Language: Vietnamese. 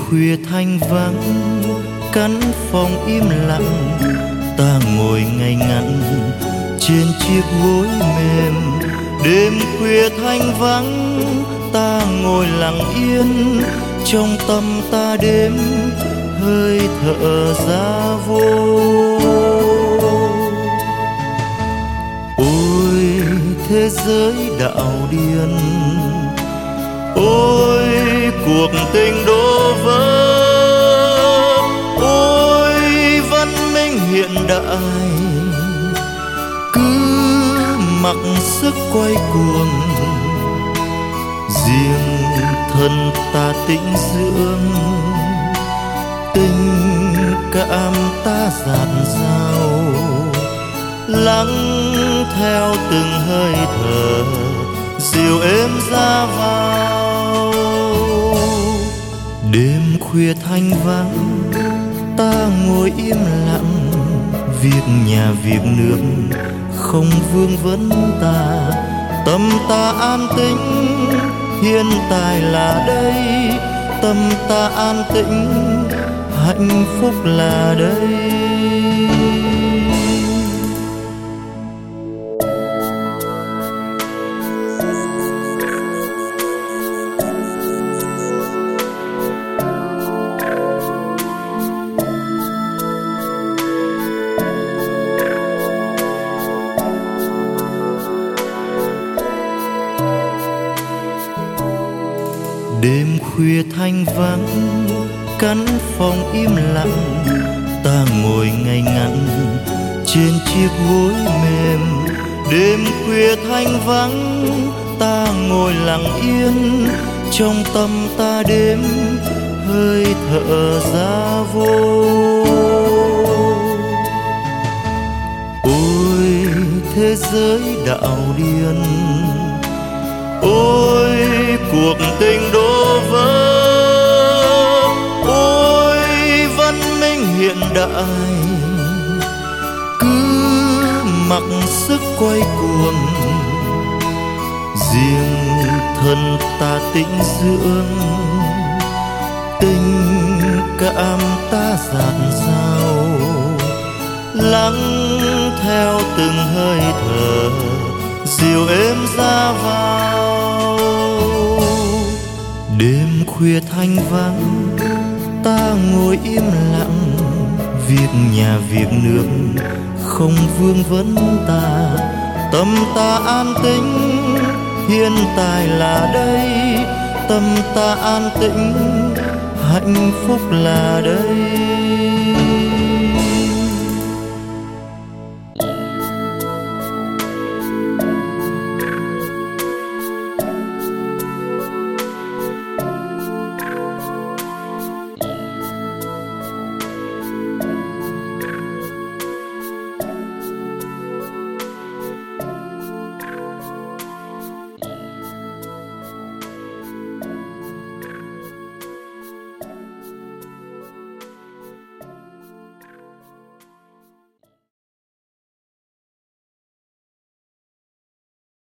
khuya thanh vắng, căn phòng im lặng, ta ngồi ngay ngắn trên chiếc gối mềm. Đêm khuya thanh vắng, ta ngồi lặng yên, trong tâm ta đếm hơi thở ra vô. Ôi thế giới đạo điên, ôi cuộc tình đổ vỡ, ôi văn minh hiện đại cứ mặc sức quay cuồng. Riêng thân ta tĩnh dưỡng, tình cảm ta dạt dào, lắng theo từng hơi thở dịu êm ra vào. Đêm khuya thanh vắng, ta ngồi im lặng, việc nhà việc nước không vương vấn ta. Tâm ta an tĩnh, hiện tại là đây, tâm ta an tĩnh, hạnh phúc là đây. Đêm khuya thanh vắng, căn phòng im lặng, ta ngồi ngay ngắn trên chiếc gối mềm. Đêm khuya thanh vắng, ta ngồi lặng yên, trong tâm ta đếm hơi thở ra vô. Ôi thế giới đạo điên, ôi cuộc tình đổ vỡ, ôi văn minh hiện đại cứ mặc sức quay cuồng. Riêng thân ta tĩnh dưỡng, tình cảm ta dạt dào, lắng theo từng hơi thở dịu êm ra vào. Đêm khuya thanh vắng, ta ngồi im lặng, việc nhà việc nước không vương vấn ta. Tâm ta an tĩnh, hiện tại là đây, tâm ta an tĩnh, hạnh phúc là đây.